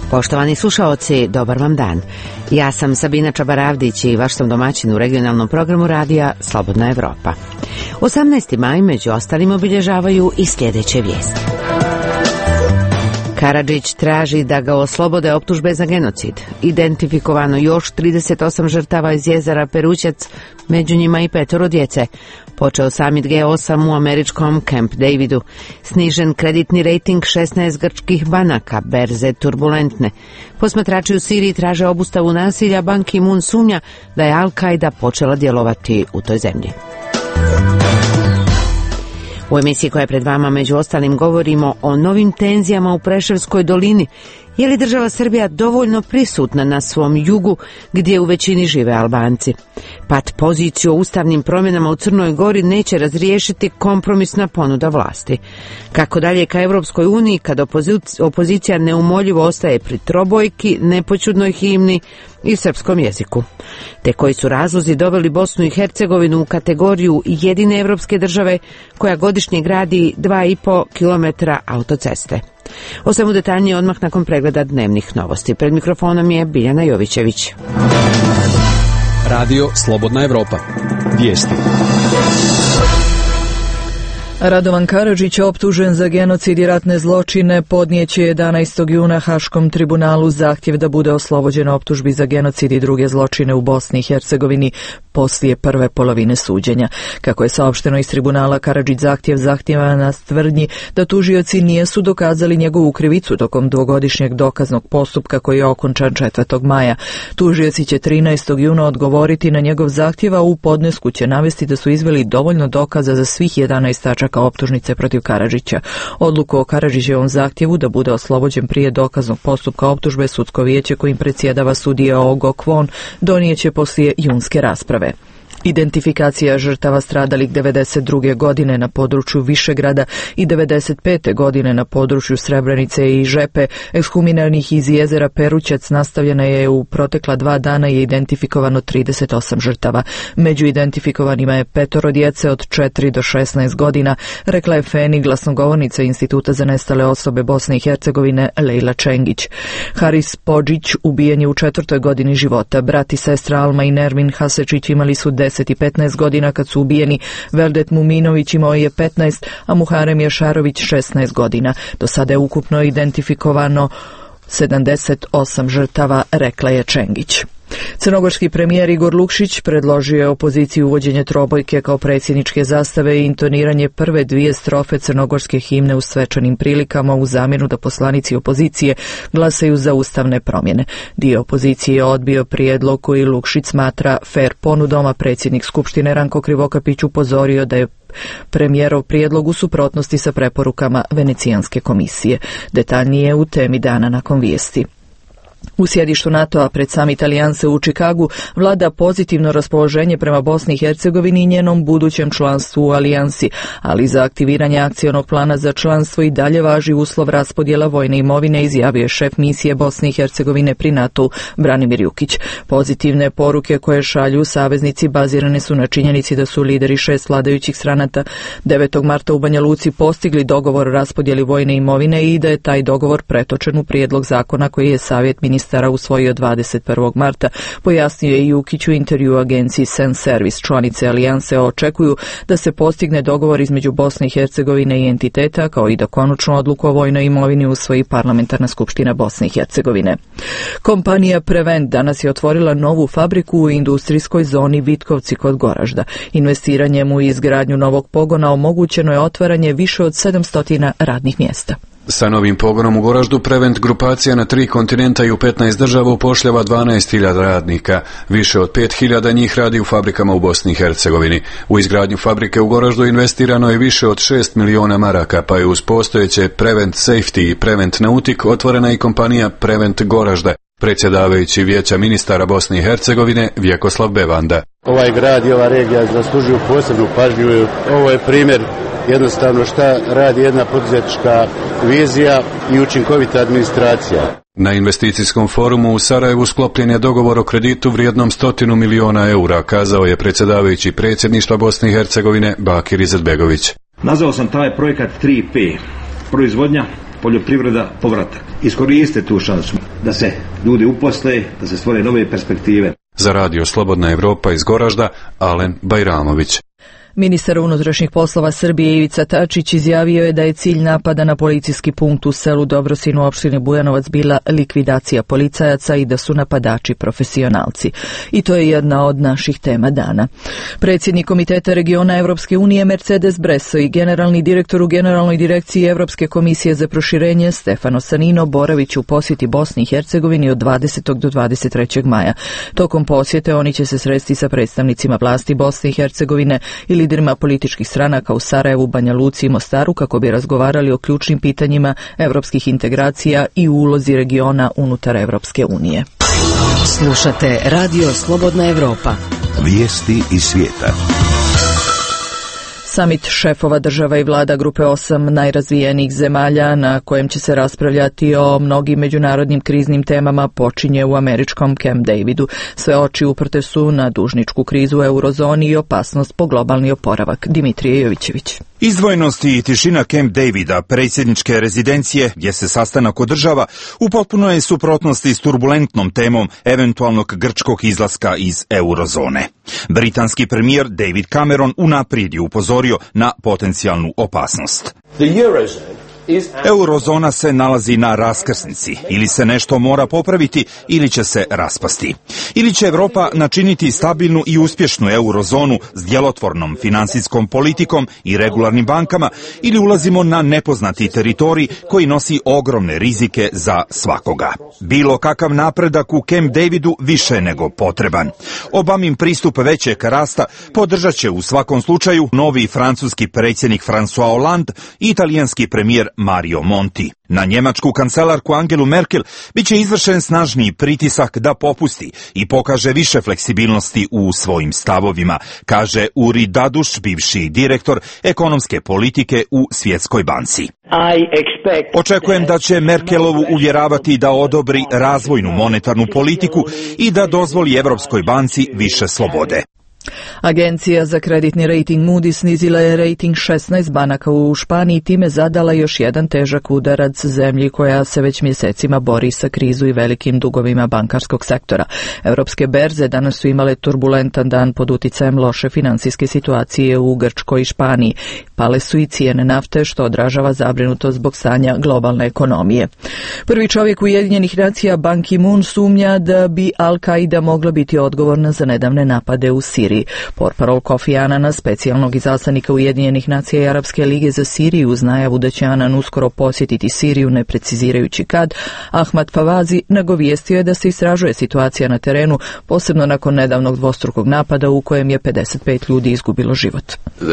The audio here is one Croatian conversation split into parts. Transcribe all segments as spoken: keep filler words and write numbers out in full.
Poštovani slušaoci, dobar vam dan. Ja sam Sabina Čabaravdić i vaš sam domaćin u regionalnom programu radija Slobodna Evropa. osamnaesti maj među ostalim obilježavaju i sljedeće vijesti. Karadžić traži da ga oslobode optužbe za genocid. Identifikovano još trideset osam žrtava iz jezera Perućac, među njima i petoro djece. Počeo samit G osam u američkom Camp Davidu. Snižen kreditni rejting šesnaest grčkih banaka, berze turbulentne. Posmatrači u Siriji traže obustavu nasilja, Ban Ki-moon sumnja da je Al-Qaida počela djelovati u toj zemlji. U emisiji koja je pred vama među ostalim govorimo o novim tenzijama u Preševskoj dolini. Je li država Srbija dovoljno prisutna na svom jugu gdje u većini žive Albanci? Pat poziciju o ustavnim promjenama u Crnoj Gori neće razriješiti kompromisna ponuda vlasti. Kako dalje ka Evropskoj uniji kad opozicija neumoljivo ostaje pri trobojki, nepoćudnoj himni i srpskom jeziku? Te koji su razlozi doveli Bosnu i Hercegovinu u kategoriju jedine evropske države koja godišnje gradi dva i po kilometra autoceste? O svemu detaljnije odmah nakon pregleda dnevnih novosti. Pred mikrofonom je Biljana Jovićević. Radio Slobodna Evropa. Vijesti. Radovan Karadžić, optužen za genocid i ratne zločine, podnijeće jedanaestog juna Haškom tribunalu zahtjev da bude oslobođen optužbi za genocid i druge zločine u Bosni i Hercegovini poslije prve polovine suđenja. Kako je saopšteno iz tribunala, Karadžić zahtjev zahtjeva na tvrdnji da tužioci nijesu dokazali njegovu krivicu tokom dvogodišnjeg dokaznog postupka koji je okončan četvrtog maja. Tužioci će trinaestog juna odgovoriti na njegov zahtjev, a u podnesku će navesti da su izveli dovoljno dokaza za svih jedanaest tačaka optužnice protiv Karadžića. Odluku o Karadžićevom zahtjevu da bude oslobođen prije dokaznog postupka optužbe sudsko vijeće kojim predsjedava sudija Ogo Kwon donijeće poslije junske rasprave. Identifikacija žrtava stradalih devedeset druge godine na području Višegrada i devedeset pete godine na području Srebrenice i Žepe, ekshuminiranih iz jezera Perućac, nastavljena je u protekla dva dana i identifikovano trideset osam žrtava. Među identifikovanima je petoro djece od četiri do šesnaest godina, rekla je Feni, glasnogovornica Instituta za nestale osobe Bosne i Hercegovine Lejla Čengić. Haris Podžić ubijen je u četvrtoj godini života. Brat i sestra Alma i Nermin Hasečić imali su deset i petnaest godina kad su ubijeni. Veldet Muminović imao je petnaest, a Muharem Jašarović šesnaest godina. Do sada je ukupno identifikovano sedamdeset osam žrtava, rekla je Čengić. Crnogorski premijer Igor Lukšić predložio je opoziciji uvođenje trobojke kao predsjedničke zastave i intoniranje prve dvije strofe crnogorske himne u svečanim prilikama u zamjenu da poslanici opozicije glasaju za ustavne promjene. Dio opozicije je odbio prijedlog koji Lukšić smatra fer ponudom, a predsjednik Skupštine Ranko Krivokapić upozorio da je premijerov prijedlog u suprotnosti sa preporukama Venecijanske komisije. Detaljnije u temi dana nakon vijesti. U sjedištu NATO-a pred samit Alijanse u Čikagu vlada pozitivno raspoloženje prema Bosni i Hercegovini i njenom budućem članstvu u Alijansi, ali za aktiviranje akcionog plana za članstvo i dalje važi uslov raspodjela vojne imovine, izjavio je šef misije Bosne i Hercegovine pri NATO-u Branimir Jukić. Pozitivne poruke koje šalju saveznici bazirane su na činjenici da su lideri šest vladajućih stranaka devetog marta u Banja Luci postigli dogovor o raspodjeli vojne imovine i da je taj dogovor pretočen u prijedlog zakona koji je savjet ministara usvojio dvadeset prvog marta, pojasnio je Jukić u intervju agenciji Sen Servis. Članice Alijanse očekuju da se postigne dogovor između Bosne i Hercegovine i entiteta, kao i da konačnu odluku o vojnoj imovini usvoji Parlamentarna skupština Bosne i Hercegovine. Kompanija Prevent danas je otvorila novu fabriku u industrijskoj zoni Vitkovci kod Goražda. Investiranjem u izgradnju novog pogona omogućeno je otvaranje više od sedamsto radnih mjesta. Sa novim pogonom u Goraždu Prevent grupacija na tri kontinenta i u petnaest država upošljava dvanaest hiljada radnika. Više od pet hiljada njih radi u fabrikama u Bosni i Hercegovini. U izgradnju fabrike u Goraždu investirano je više od šest miliona maraka, pa je uz postojeće Prevent Safety i Prevent Nautik otvorena i kompanija Prevent Goražda. Predsjedavajući vijeća ministara Bosne i Hercegovine Vjekoslav Bevanda. Ovaj grad i ova regija zaslužuju posebnu pažnju. Ovo je primjer jednostavno šta radi jedna poduzetnička vizija i učinkovita administracija. Na investicijskom forumu u Sarajevu sklopljen je dogovor o kreditu vrijednom stotinu miliona eura, kazao je predsjedavajući predsjedništva Bosne i Hercegovine Bakir Izetbegović. Nazvao sam taj projekat tri P. Proizvodnja, poljoprivreda, povratak. Iskoriste tu šansu da se ljudi uposle, da se stvore nove perspektive. Za radio Slobodna Evropa iz Goražda, Alen Bajramović. Ministar unutrašnjih poslova Srbije Ivica Tačić izjavio je da je cilj napada na policijski punkt u selu Dobrosin u opštini Bujanovac bila likvidacija policajaca i da su napadači profesionalci. I to je jedna od naših tema dana. Predsjednik Komiteta regiona Evropske unije Mercedes Bresso i generalni direktor u Generalnoj direkciji Evropske komisije za proširenje Stefano Sanino boravić u posjeti Bosni i Hercegovini od dvadesetog do dvadeset trećeg maja. Tokom posjete oni će se sresti sa predstavnicima vlasti Bosne i Hercegovine i liderima političkih stranaka u Sarajevu, Banja Luci i Mostaru kako bi razgovarali o ključnim pitanjima evropskih integracija i ulozi regiona unutar Evropske unije. Slušate Radio Slobodna Evropa. Vijesti iz svijeta. Samit šefova država i vlada grupe osam najrazvijenijih zemalja na kojem će se raspravljati o mnogim međunarodnim kriznim temama počinje u američkom Camp Davidu. Sve oči uprte su na dužničku krizu u eurozoni i opasnost po globalni oporavak. Dimitrije Jovićević. Izdvojenost i tišina Camp Davida, predsjedničke rezidencije, gdje se sastanak održava, u potpunoj je suprotnosti s turbulentnom temom eventualnog grčkog izlaska iz eurozone. Britanski premijer David Cameron unaprijed je upozorio na potencijalnu opasnost. Eurozona se nalazi na raskrsnici, ili se nešto mora popraviti ili će se raspasti. Ili će Europa načiniti stabilnu i uspješnu eurozonu s djelotvornom financijskom politikom i regularnim bankama, ili ulazimo na nepoznati teritorij koji nosi ogromne rizike za svakoga. Bilo kakav napredak u Camp Davidu više nego potreban. Obamin pristup većeg rasta podržat će u svakom slučaju novi francuski predsjednik François Hollande i italijanski premijer Mario Monti. Na njemačku kancelarku Angelu Merkel bit će izvršen snažniji pritisak da popusti i pokaže više fleksibilnosti u svojim stavovima, kaže Uri Daduš, bivši direktor ekonomske politike u Svjetskoj banci. Očekujem da će Merkelovu uvjeravati da odobri razvojnu monetarnu politiku i da dozvoli Europskoj banci više slobode. Agencija za kreditni rating Moody's snizila je rating šesnaest banaka u Španiji i time zadala još jedan težak udarac zemlji koja se već mjesecima bori sa krizu i velikim dugovima bankarskog sektora. Europske berze danas su imale turbulentan dan pod uticajem loše financijske situacije u Grčkoj i Španiji. Pale su i cijene nafte što odražava zabrinutost zbog stanja globalne ekonomije. Prvi čovjek Ujedinjenih nacija Ban Ki-moon sumnja da bi Al-Qaida mogla biti odgovorna za nedavne napade u Siriji. Portparol Kofi Anana, specijalnog izaslanika Ujedinjenih nacija i Arapske lige za Siriju, uz najavu da će Anan uskoro posjetiti Siriju, ne precizirajući kad, Ahmad Favazi nagovijestio je da se istražuje situacija na terenu, posebno nakon nedavnog dvostrukog napada u kojem je pedeset pet ljudi izgubilo život.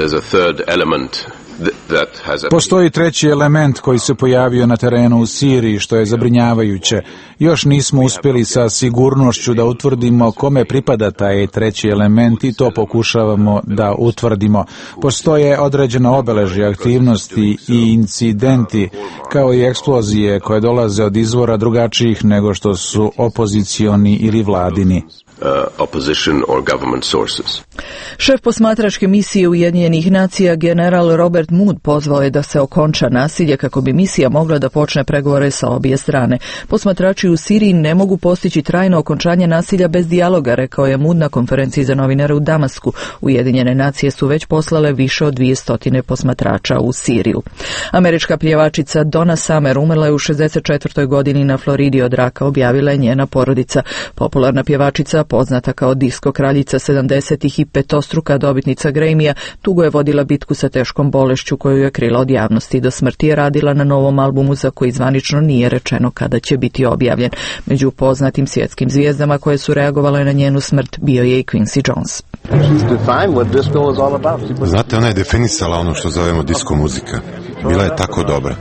Postoji treći element koji se pojavio na terenu u Siriji, što je zabrinjavajuće. Još nismo uspjeli sa sigurnošću da utvrdimo kome pripada taj treći element i to pokušavamo da utvrdimo. Postoje određena obeležja aktivnosti i incidenti, kao i eksplozije koje dolaze od izvora drugačijih nego što su opozicioni ili vladini. Uh, opposition or government sources. Šef posmatračke misije Ujedinjenih nacija general Robert Mood pozvao je da se okonča nasilje kako bi misija mogla da počne pregovore sa obje strane. Posmatrači u Siriji ne mogu postići trajno okončanje nasilja bez dijaloga, rekao je Mood na konferenciji za novinare u Damasku. Ujedinjene nacije su već poslale više od dvjesto posmatrača u Siriju. Američka pjevačica Donna Summer umrla je u šezdeset četvrtoj godini na Floridi od raka, objavila je njena porodica. Popularna pjevačica, poznata kao disko kraljica sedamdesetih i petostruka dobitnica Grammy-a, dugo je vodila bitku sa teškom bolešću koju je krila od javnosti. Do smrti je radila na novom albumu za koji zvanično nije rečeno kada će biti objavljen. Među poznatim svjetskim zvijezdama koje su reagovale na njenu smrt bio je i Quincy Jones. Znate, ona je definisala ono što zovemo disko muzika. Bila je tako dobra.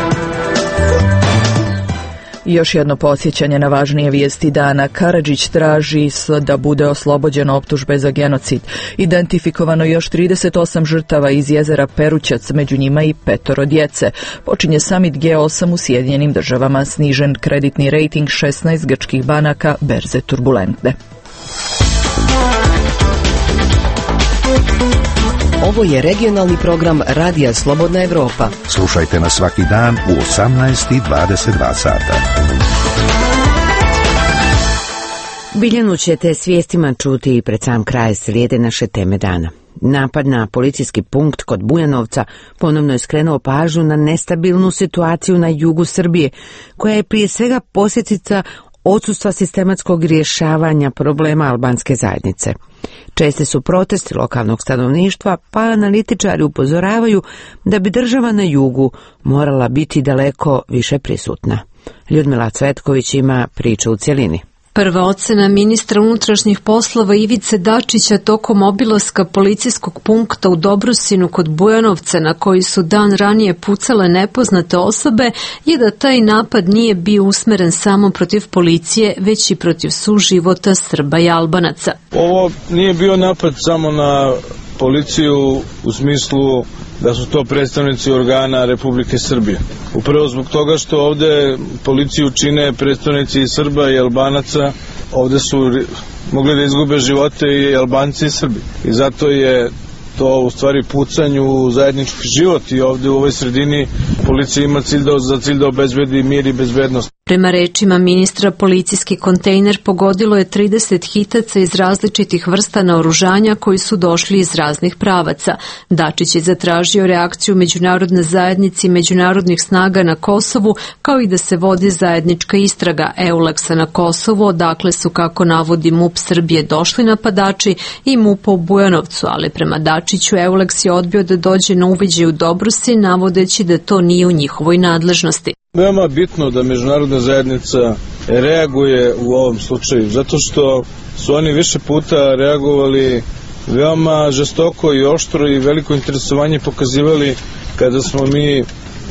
Još jedno podsjećanje na važnije vijesti dana. Karadžić traži da bude oslobođen optužbe za genocid. Identifikovano još trideset osam žrtava iz jezera Perućac, među njima i petoro djece. Počinje samit G osam u Sjedinjenim državama. Snižen kreditni rating šesnaest grčkih banaka, berze turbulentne. Ovo je regionalni program Radija Slobodna Evropa. Slušajte nas svaki dan u osamnaest i dvadeset dva sata. Biljanu ćete s vijestima čuti i pred sam kraj slijede naše teme dana. Napad na policijski punkt kod Bujanovca ponovno je skrenuo pažnju na nestabilnu situaciju na jugu Srbije, koja je prije svega posljedica odsustva sistematskog rješavanja problema albanske zajednice. Česti su protesti lokalnog stanovništva, pa analitičari upozoravaju da bi država na jugu morala biti daleko više prisutna. Ljudmila Cvetković ima priču u cjelini. Prva ocena ministra unutrašnjih poslova Ivice Dačića tokom obilaska policijskog punkta u Dobrosinu kod Bujanovca, na koji su dan ranije pucale nepoznate osobe, je da taj napad nije bio usmeren samo protiv policije, već i protiv suživota Srba i Albanaca. Ovo nije bio napad samo na policiju u smislu da su to predstavnici organa Republike Srbije. Upravo zbog toga što ovde policiju čine predstavnici i Srba i Albanaca, ovde su mogli da izgube živote i Albanci i Srbi. I zato je to u stvari pucanju u zajednički život i ovde u ovoj sredini policija ima cilj da, za cilj da obezbedi mir i bezbednost. Prema rečima ministra, policijski kontejner pogodilo je trideset hitaca iz različitih vrsta naoružanja koji su došli iz raznih pravaca. Dačić je zatražio reakciju međunarodne zajednice i međunarodnih snaga na Kosovu, kao i da se vodi zajednička istraga Euleksa na Kosovu, odakle su, kako navodi MUP Srbije, došli napadači, i MUP-a u Bujanovcu, ali prema Dačiću Euleks je odbio da dođe na uviđaj u Dobrusin, navodeći da to nije u njihovoj nadležnosti. Veoma bitno da međunarodna zajednica reaguje u ovom slučaju, zato što su oni više puta reagovali veoma žestoko i oštro i veliko interesovanje pokazivali kada smo mi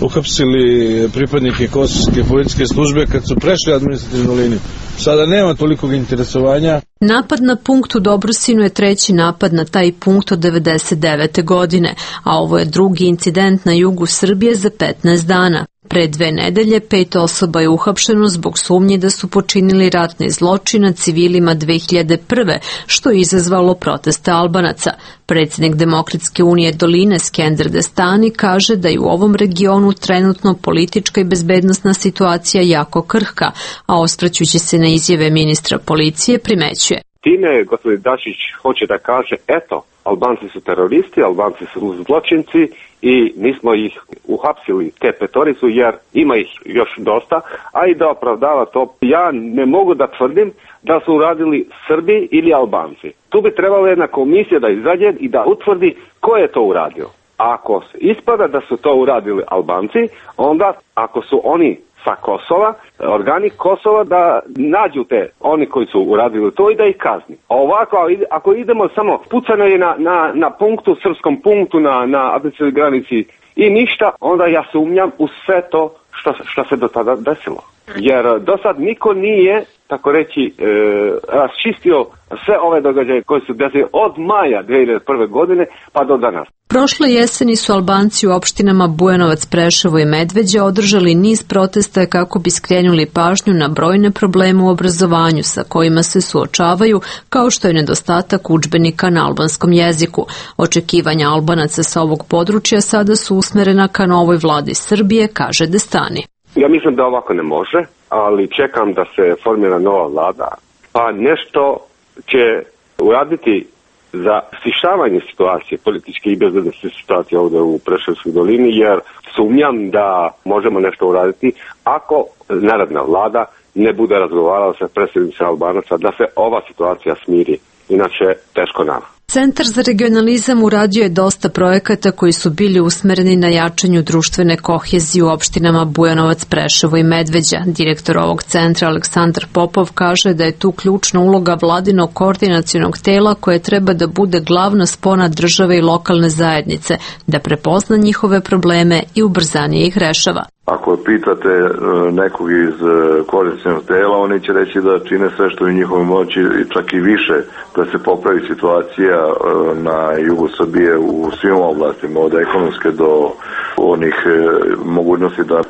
uhapsili pripadnike kosovske policijske službe kad su prešli administrativnu liniju. Sada nema tolikog interesovanja. Napad na punkt u Dobrosinu je treći napad na taj punkt od devedeset devete godine, a ovo je drugi incident na jugu Srbije za petnaest dana. Pre dve nedelje pet osoba je uhapšeno zbog sumnje da su počinili ratne zločine civilima dve hiljade prve, što je izazvalo proteste Albanaca. Predsjednik Demokratske unije Doline Skender Destani kaže da je u ovom regionu trenutno politička i bezbednosna situacija jako krhka, a osvrćući se na izjave ministra policije primećuje. Time gospodin Dačić hoće da kaže, eto, Albanci su teroristi, Albanci su zločinci i nismo ih uhapsili, te petoricu, jer ima ih još dosta, a i da opravdava to. Ja ne mogu da tvrdim da su uradili Srbi ili Albanci. Tu bi trebala jedna komisija da izađe i da utvrdi ko je to uradio. Ako ispada da su to uradili Albanci, onda ako su oni sa Kosova, organi Kosova da nađu te oni koji su uradili to i da ih kazni. A ovako, ako idemo samo pucano je na, na, na punktu, srpskom punktu na, na administrativnoj granici i ništa, onda ja sumnjam u sve to što, što se do tada desilo. Jer do sad niko nije, tako reći, e, raščistio sve ove događaje koje su desili od maja dve hiljade prve godine pa do danas. Prošle jeseni su Albanci u opštinama Bujanovac, Preševo i Medveđa održali niz protesta kako bi skrenuli pažnju na brojne probleme u obrazovanju sa kojima se suočavaju, kao što je nedostatak udžbenika na albanskom jeziku. Očekivanja Albanaca sa ovog područja sada su usmerena ka novoj vladi Srbije, kaže Destani. Ja mislim da ovako ne može, ali čekam da se formira nova vlada, pa nešto će uraditi za stišavanje situacije, političke i bezbednosne situacije ovdje u Preševskoj dolini, jer sumnjam da možemo nešto uraditi ako narodna vlada ne bude razgovarala sa predsjednicima Albanaca da se ova situacija smiri, inače teško nama. Centar za regionalizam uradio je dosta projekata koji su bili usmereni na jačanju društvene kohezije u opštinama Bujanovac, Preševo i Medveđa. Direktor ovog centra Aleksandar Popov kaže da je tu ključna uloga vladinog koordinacionog tela koje treba da bude glavna spona države i lokalne zajednice, da prepozna njihove probleme i ubrzanije ih rešava. Ako pitate nekog iz koordinacionog tela, oni će reći da čine sve što je u njihovoj moći, čak i više, da se popravi situacija na jugu Srbije u svim oblastima, od ekonomske do onih mogućnosti da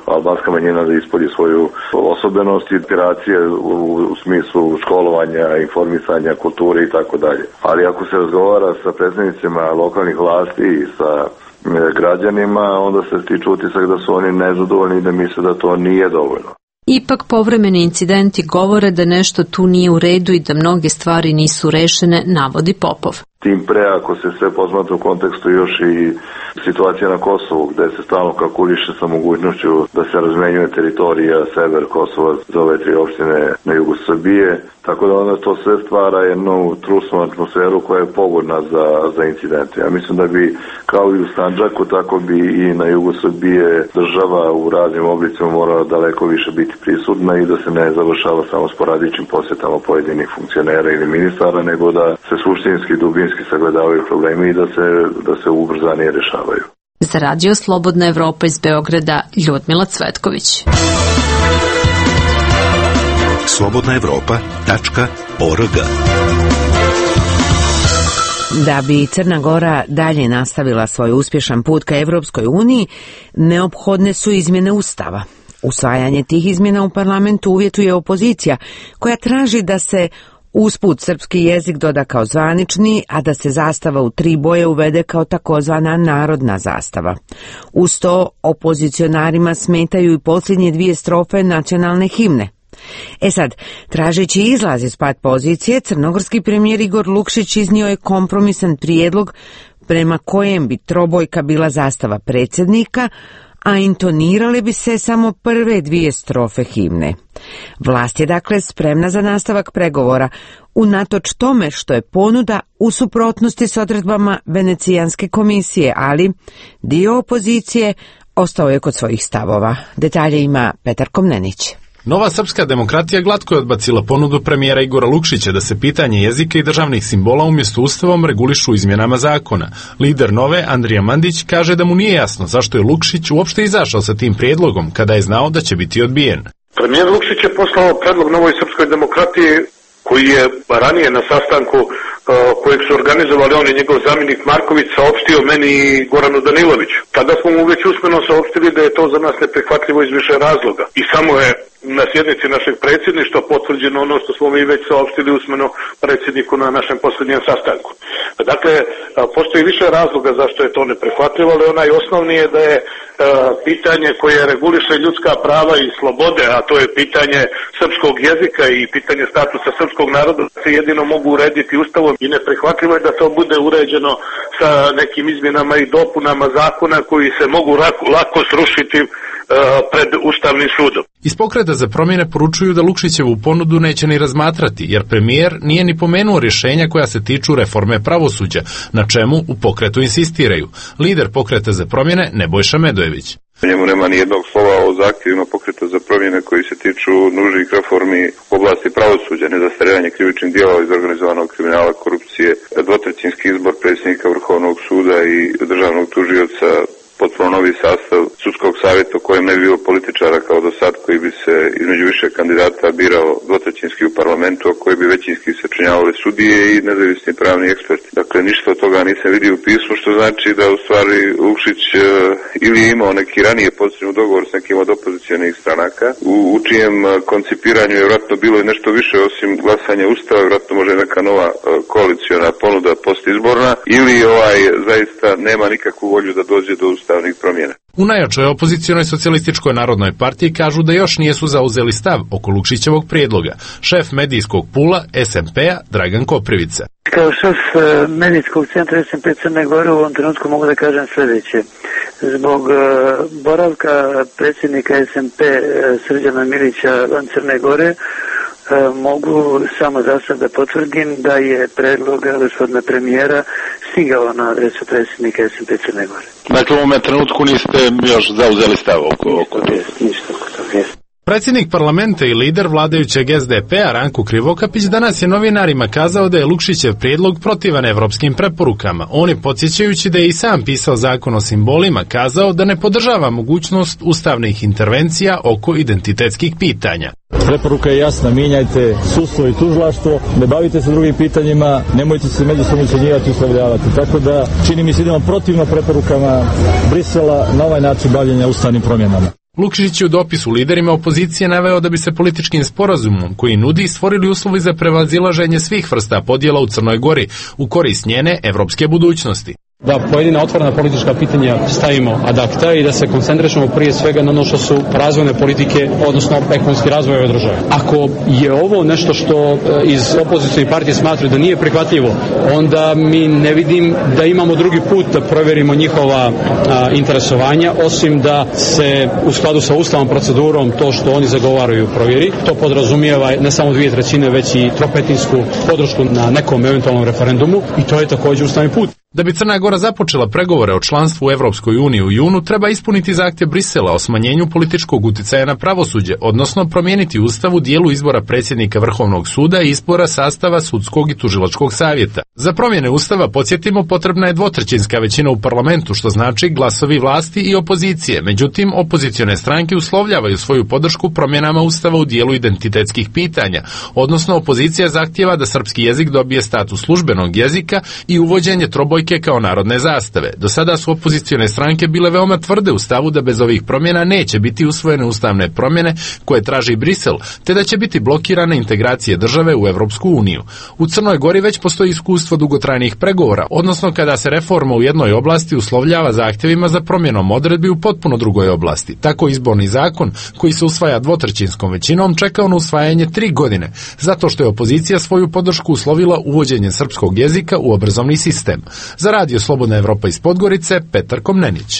albanska manjina da ispolji svoju osobenost i inspiracije u, u smislu školovanja, informisanja, kulture i tako dalje. Ali ako se razgovara sa predstavnicima lokalnih vlasti i sa građanima, onda se stiče utisak da su oni nezadovoljni i da misle da to nije dovoljno. Ipak povremeni incidenti govore da nešto tu nije u redu i da mnoge stvari nisu rešene, navodi Popov. Tim pre ako se sve posmatra u kontekstu još i situacija na Kosovu, gde se stalno kalkuliše sa mogućnošću da se razmenjuje teritorija sever Kosova za ove tri opštine na jugu Srbije, tako da onda to sve stvara jednu trusnu atmosferu koja je pogodna za, za incidente. Ja mislim da bi kao i u Sandžaku, tako bi i na jugu Srbije država u raznim oblicima morala daleko više biti prisutna i da se ne završava samo sporadičnim posjetama pojedinih funkcionera ili ministara, nego da se suštinski dubinski sagledavaju problemi i da se, da se ubrzanije rešavaju. Za Radio Slobodna Evropa iz Beograda, Ljudmila Cvetković. slobodna evropa tačka org. Da bi Crna Gora dalje nastavila svoj uspješan put ka Evropskoj uniji, neophodne su izmjene Ustava. Usvajanje tih izmjena u parlamentu uvjetuje opozicija, koja traži da se usput srpski jezik doda kao zvanični, a da se zastava u tri boje uvede kao takozvana narodna zastava. Uz to opozicionarima smetaju i posljednje dvije strofe nacionalne himne. E sad, tražeći izlaz iz pat pozicije, crnogorski premijer Igor Lukšić iznio je kompromisan prijedlog prema kojem bi trobojka bila zastava predsjednika, a intonirale bi se samo prve dvije strofe himne. Vlast je dakle spremna za nastavak pregovora, unatoč tome što je ponuda u suprotnosti s odredbama Venecijanske komisije, ali dio opozicije ostao je kod svojih stavova. Detalje ima Petar Komnenić. Nova srpska demokratija glatko je odbacila ponudu premijera Igora Lukšića da se pitanje jezika i državnih simbola umjesto ustavom regulišu izmjenama zakona. Lider Nove, Andrija Mandić, kaže da mu nije jasno zašto je Lukšić uopšte izašao sa tim prijedlogom kada je znao da će biti odbijen. Premijer Lukšić je poslao predlog Novoj srpskoj demokratiji koji je ranije na sastanku uh, kojeg su organizovali on i njegov zamjenik Marković saopštio meni i Goranu Daniloviću. Tada smo mu već usmeno saopštili da je to za nas neprihvatljivo iz više razloga. I samo je na sjednici našeg predsjedništva potvrđeno ono što smo mi već saopštili usmeno predsjedniku na našem posljednjem sastanku. Dakle, postoji više razloga zašto je to neprihvatljivo, ali onaj osnovni je da je pitanje koje reguliše ljudska prava i slobode, a to je pitanje srpskog jezika i pitanje statusa srpskog naroda, se jedino mogu urediti ustavom i neprihvatljivo je da to bude uređeno sa nekim izmjenama i dopunama zakona koji se mogu lako, lako srušiti pred Ustavnim sudom. Iz Pokreta za promjene poručuju da Lukšićevu ponudu neće ni razmatrati, jer premijer nije ni pomenuo rješenja koja se tiču reforme pravosuđa, na čemu u Pokretu insistiraju. Lider Pokreta za promjene Nebojša Medojević. U njemu nema ni jednog slova o zahtjevima Pokreta za promjene koji se tiču nužnih reformi u oblasti pravosuđa, nezastarevanje krivičnih djela iz organizovanog kriminala, korupcije, dvotrećinski izbor predsjednika Vrhovnog suda i državnog tužioca, potpuno novi sastav sudskog savjeta u kojem ne bi bilo političara kao do sad, koji bi se između više kandidata birao dvotrećinski u parlamentu, a koji bi većinski sačinjavali sudije i nezavisni pravni eksperti. Dakle, ništa od toga nisam vidio u pismu, što znači da u stvari Lukšić uh, ili je imao neki ranije posljednji dogovor s nekim od opozicionih stranaka, u, u čijem uh, koncipiranju je vjerojatno bilo i nešto više osim glasanja ustava, vjerojatno može neka nova uh, koaliciona ponuda postizborna, ili ovaj zaista nema nikakvu volju da dođe do ustavnih promjena. U najjačoj opozicionoj socijalističkoj narodnoj partiji kažu da još nijesu zauzeli stav oko Lukšićevog prijedloga. Šef medijskog pula S M P-a Dragan Koprivica. Kao šef medijskog centra S M P Crne Gore u ovom trenutku mogu da kažem sljedeće. Zbog boravka predsjednika S M P Srđana Milića van Crne Gore mogu samo za sad da potvrdim da je predlog gospodina premijera stigao na adresu predsjednika S M P Crne Gore. Dakle, u ovom trenutku niste još zauzeli stav oko toga? Ništa oko toga, jest. Predsjednik parlamenta i lider vladajućeg S D P-a Ranko Krivokapić danas je novinarima kazao da je Lukšićev prijedlog protivan evropskim preporukama. On je, podsjećajući da je i sam pisao zakon o simbolima, kazao da ne podržava mogućnost ustavnih intervencija oko identitetskih pitanja. Preporuka je jasna, mijenjajte sudstvo i tužilaštvo, ne bavite se drugim pitanjima, nemojte se međusobno ucjenjivati i uslovljavati. Tako da čini mi se idemo protivno preporukama Brisela na ovaj način bavljenja ustavnim promjenama. Lukšić je u dopisu liderima opozicije naveo da bi se političkim sporazumom koji nudi stvorili uslovi za prevazilaženje svih vrsta podjela u Crnoj Gori u korist njene evropske budućnosti. Da pojedina otvorena politička pitanja stavimo ad acta i da se koncentrišemo prije svega na ono što su razvojne politike, odnosno ekonomski razvoj ove države. Ako je ovo nešto što iz opozicijne partije smatraju da nije prihvatljivo, onda mi ne vidim da imamo drugi put da provjerimo njihova a, interesovanja, osim da se u skladu sa ustavom procedurom to što oni zagovaraju provjeri. To podrazumijeva ne samo dvije trećine, već i tropetinsku podršku na nekom eventualnom referendumu i to je također ustavni put. Da bi Crna Gora započela pregovore o članstvu u Evropskoj uniji u junu, treba ispuniti zahtjev Brisela o smanjenju političkog uticaja na pravosuđe, odnosno promijeniti ustav u dijelu izbora predsjednika Vrhovnog suda i izbora sastava sudskog i tužilačkog savjeta. Za promjene ustava, podsjetimo, potrebna je dvotrećinska većina u parlamentu, što znači glasovi vlasti i opozicije. Međutim, opozicione stranke uslovljavaju svoju podršku promjenama ustava u dijelu identitetskih pitanja, odnosno opozicija zahtjeva da srpski jezik dobije status službenog jezika i uvođenje trobojke kao narodne zastave. Do sada su opozicione stranke bile veoma tvrde u stavu da bez ovih promjena neće biti usvojene ustavne promjene koje traži Brisel, te da će biti blokirane integracije države u Evropsku uniju. U Crnoj Gori već postoji iskustvo dugotrajnih pregovora, odnosno kada se reforma u jednoj oblasti uslovljava zahtjevima za promjenom odredbi u potpuno drugoj oblasti. Tako izborni zakon, koji se usvaja dvotrećinskom većinom, čekao na usvajanje tri godine, zato što je opozicija svoju podršku uslovila uvođenje srpskog jezika u obrazovni sistem. Za Radio Slobodna Evropa iz Podgorice, Petar Komnenić.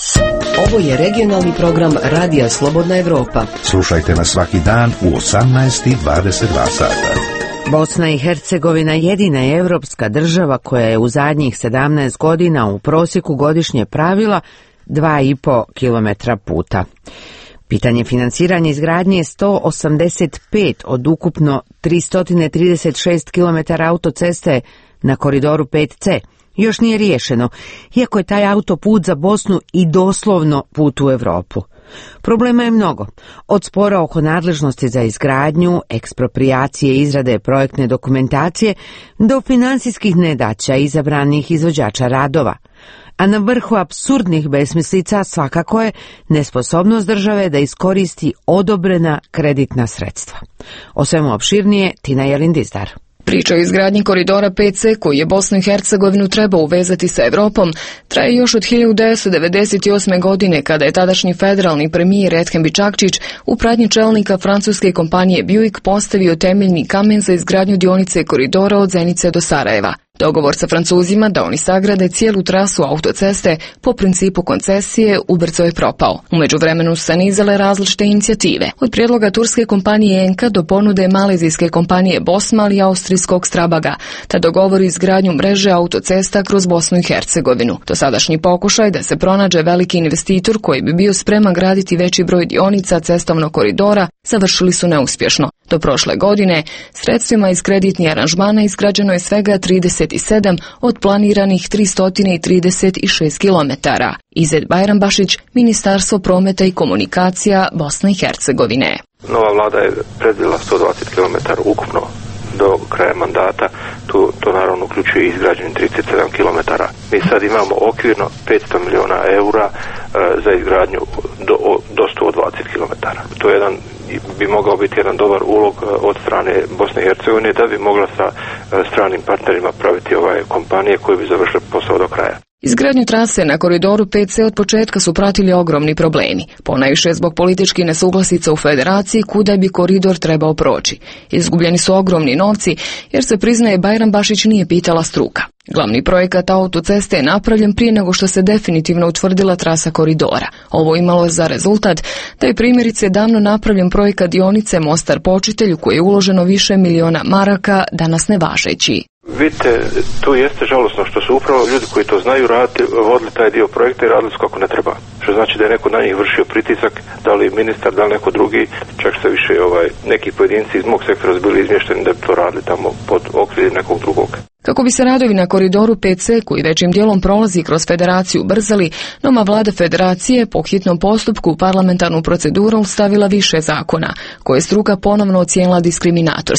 Ovo je regionalni program Radija Slobodna Evropa. Slušajte nas svaki dan u osamnaest i dvadeset dva sata. Bosna i Hercegovina jedina je evropska država koja je u zadnjih sedamnaest godina u prosjeku godišnje pravila dva i po kilometra puta. Pitanje financiranja izgradnje je sto osamdeset pet od ukupno tristo trideset šest kilometara autoceste na koridoru pet ce. Još nije riješeno, iako je taj autoput za Bosnu i doslovno put u Europu. Problema je mnogo, od spora oko nadležnosti za izgradnju, eksproprijacije i izrade projektne dokumentacije do financijskih nedaća izabranih izvođača radova. A na vrhu apsurdnih besmislica svakako je nesposobnost države da iskoristi odobrena kreditna sredstva. O svemu opširnije Tina Jelindizdar. Priča o izgradnji koridora pet ce koji je Bosnu i Hercegovinu trebao uvezati sa Evropom traje još od hiljadu devetsto devedeset osme. godine kada je tadašnji federalni premijer Edhem Bičakčić u pratnji čelnika francuske kompanije Buick postavio temeljni kamen za izgradnju dionice koridora od Zenice do Sarajeva. Dogovor sa Francuzima da oni sagrade cijelu trasu autoceste po principu koncesije ubrzo je propao. U međuvremenu su se nizale različite inicijative, od prijedloga turske kompanije Enka do ponude malezijske kompanije Bosmal i austrijskog Strabaga, te dogovori izgradnju mreže autocesta kroz Bosnu i Hercegovinu. Dosadašnji pokušaj da se pronađe veliki investitor koji bi bio spreman graditi veći broj dionica cestovnog koridora završili su neuspješno. Do prošle godine sredstvima iz kreditnih aranžmana izgrađeno je svega trideset sedam od planiranih tristo trideset šest kilometara. Izet Bajrambašić, Ministarstvo prometa i komunikacija Bosne i Hercegovine. Nova vlada je predvidjela sto dvadeset kilometara ukupno do kraja mandata, tu, to naravno uključuje izgrađenje trideset sedam kilometara. Mi sad imamo okvirno petsto miliona eura e, za izgradnju do, do sto dvadeset kilometara. To je jedan, bi mogao biti jedan dobar ulog od strane Bosne i Hercegovine da bi mogla sa e, stranim partnerima praviti ove kompanije koje bi završile posao do kraja. Izgradnju trase na koridoru pet ce od početka su pratili ogromni problemi, ponajviše zbog političkih nesuglasica u federaciji kuda bi koridor trebao proći. Izgubljeni su ogromni novci jer se priznaje Bajrambašić nije pitala struka. Glavni projekat autoceste je napravljen prije nego što se definitivno utvrdila trasa koridora. Ovo imalo je za rezultat da je primjerice davno napravljen projekat dionice Mostar Počitelj u koji je uloženo više miliona maraka, danas nevažeći. Vidite, tu jeste žalosno što su upravo ljudi koji to znaju raditi, vodili taj dio projekta i radili su kako ne treba. Što znači da je neko na njih vršio pritisak, da li ministar, da li neko drugi, čak se više ovaj, neki pojedinci iz mog sektora bili izmješteni da bi to radili tamo pod okriljem nekog drugog. Kako bi se radovi na koridoru pet ce koji većim dijelom prolazi kroz federaciju ubrzali, nova vlada federacije po hitnom postupku u parlamentarnu proceduru stavila više zakona, koje je struka ponovno ocijenila diskriminatorskim.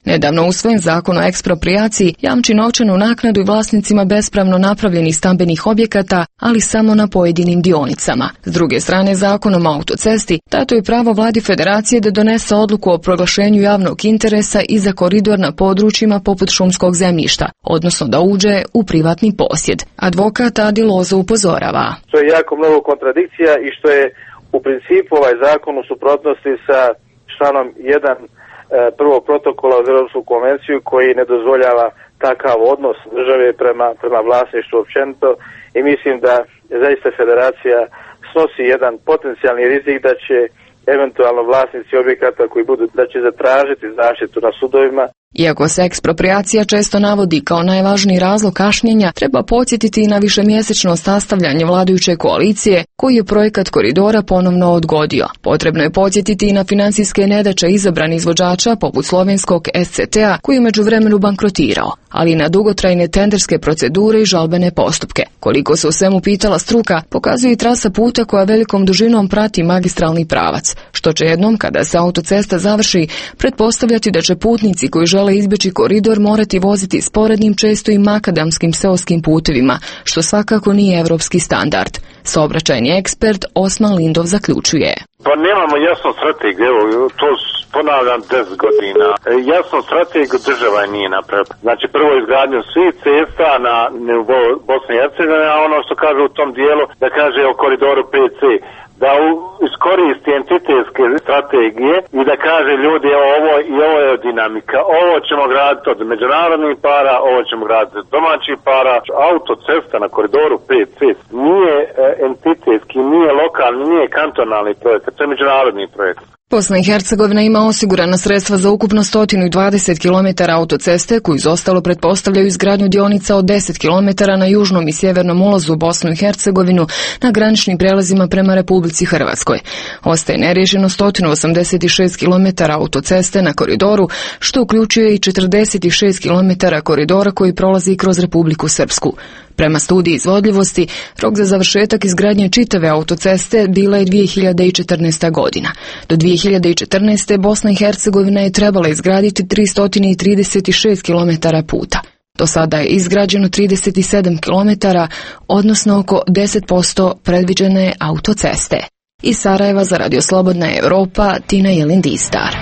Nedavno usvojen zakon o eksproprijaciji jamči novčanu naknadu i vlasnicima bespravno napravljenih stambenih objekata, ali samo na pojedinim dionicama. S druge strane, zakonom o autocesti dato je pravo vladi federacije da donese odluku o proglašenju javnog interesa i za koridor na područjima poput šumskog zemljišta, odnosno da uđe u privatni posjed. Advokat Adi Lozo upozorava. To je jako mnogo kontradikcija i što je u principu ovaj zakon u suprotnosti sa članom jedan prvog protokola uz Europsku konvenciju koji ne dozvoljava takav odnos države prema, prema vlasništvu općenito i mislim da zaista federacija snosi jedan potencijalni rizik da će eventualno vlasnici objekata koji budu, da će zatražiti zaštitu na sudovima. Iako se ekspropriacija često navodi kao najvažniji razlog kašnjenja, treba podsjetiti i na višemjesečno sastavljanje vladajuće koalicije, koji je projekat koridora ponovno odgodio. Potrebno je podsjetiti i na financijske nedaće izabranih izvođača poput slovenskog S C T-a, koji je u međuvremenu bankrotirao, ali i na dugotrajne tenderske procedure i žalbene postupke. Koliko se u svemu pitala struka, pokazuje i trasa puta koja velikom dužinom prati magistralni pravac, što će jednom, kada se autocesta završi, pretpostavljati da će putnici koji žele izbjeći koridor morati voziti sporednim, često i makadamskim seoskim putevima, što svakako nije evropski standard. Saobraćajni ekspert Osman Lindov zaključuje. Pa nemamo jasnu strategiju, evo, to ponavljam deset godina. Jasnu strategiju država nije napravila. Znači prvo izgradnju svih cesta na nivou Bosne i Hercegovine, a ono što kaže u tom dijelu, da kaže o koridoru pet ce, da iskoristi entitetske strategije i da kaže ljudi evo ovo i ovo je dinamika, ovo ćemo graditi od međunarodnih para, ovo ćemo graditi od domaćih para. Autocesta na koridoru pet ce nije entitetski, nije lokalni, nije kantonalni projekt, to je međunarodni projekt. Bosna i Hercegovina ima osigurana sredstva za ukupno sto dvadeset kilometara autoceste, koji izostalo pretpostavljaju izgradnju dionica od deset kilometara na južnom i sjevernom ulazu u Bosnu i Hercegovinu na graničnim prelazima prema Republici Hrvatskoj. Ostaje neriješeno sto osamdeset šest kilometara autoceste na koridoru, što uključuje i četrdeset šest kilometara koridora koji prolazi kroz Republiku Srpsku. Prema studiji izvodljivosti, rok za završetak izgradnje čitave autoceste bila je dvije hiljade četrnaesta. godina. Do dvije hiljade četrnaeste. Bosna i Hercegovina je trebala izgraditi tristo trideset šest kilometara puta. Do sada je izgrađeno trideset sedam kilometara, odnosno oko deset posto predviđene autoceste. Iz Sarajeva za Radio Slobodna Evropa, Tina Jelindistar.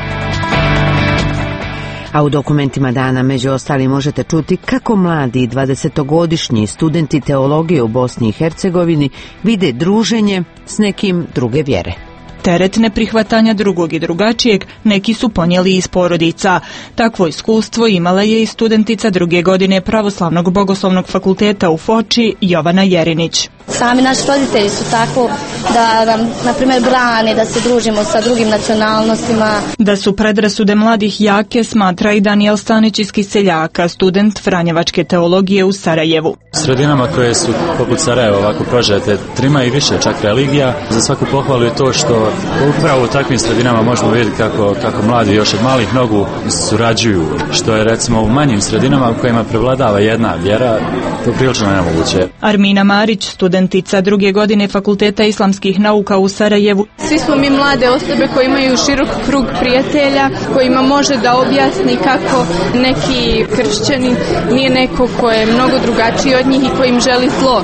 A u dokumentima dana među ostali možete čuti kako mladi dvadesetogodišnji studenti teologije u Bosni i Hercegovini vide druženje s nekim druge vjere. Teret neprihvatanja drugog i drugačijeg neki su ponijeli iz porodica. Takvo iskustvo imala je i studentica druge godine Pravoslavnog bogoslovnog fakulteta u Foči, Jovana Jerinić. Sami naši roditelji su tako da nam, na primjer, brane da se družimo sa drugim nacionalnostima. Da su predrasude mladih jake, smatra i Danijel Stanić iz Kiseljaka, student Franjevačke teologije u Sarajevu. Sredinama koje su poput Sarajeva ovako prožete trima i više čak religija, za svaku pohvalu je to što upravo u takvim sredinama možemo vidjeti kako, kako mladi još od malih nogu surađuju, što je recimo u manjim sredinama u kojima prevladava jedna vjera, to prilično nemoguće. Armina Marić, studentica druge godine Fakulteta islamskih nauka u Sarajevu. Svi smo mi mlade osobe koji imaju širok krug prijatelja, kojima može da objasni kako neki kršćanin nije neko ko je mnogo drugačiji od njih i koji im želi zlo.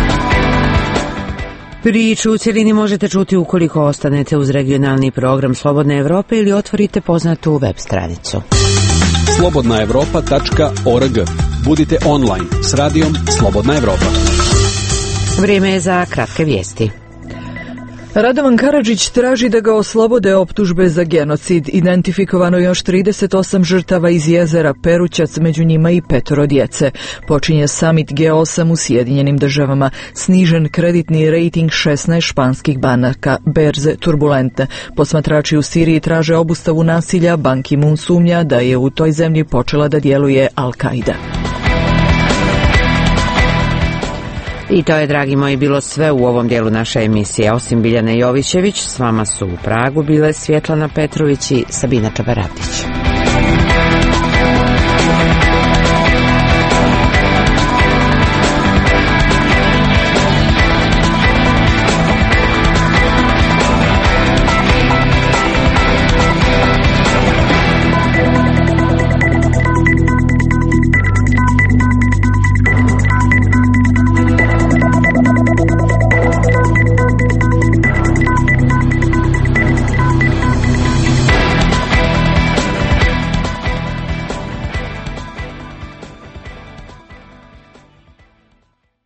Priču u cjelini možete čuti ukoliko ostanete uz regionalni program Slobodne Evrope ili otvorite poznatu web stranicu. slobodna evropa tačka org. Budite online s radijom Slobodna Evropa. Vrijeme je za kratke vijesti. Radovan Karadžić traži da ga oslobode optužbe za genocid. Identifikovano još trideset osam žrtava iz jezera Perućac, među njima i petoro djece. Počinje samit G osam u Sjedinjenim državama. Snižen kreditni rejting šesnaest španskih banaka. Berze turbulentne. Posmatrači u Siriji traže obustavu nasilja. Ban Ki-moon sumnja da je u toj zemlji počela da djeluje Al-Qaida. I to je, dragi moji, bilo sve u ovom dijelu naše emisije. Osim Biljane Jovićević, s vama su u Pragu bile Svjetlana Petrović i Sabina Čabaratić.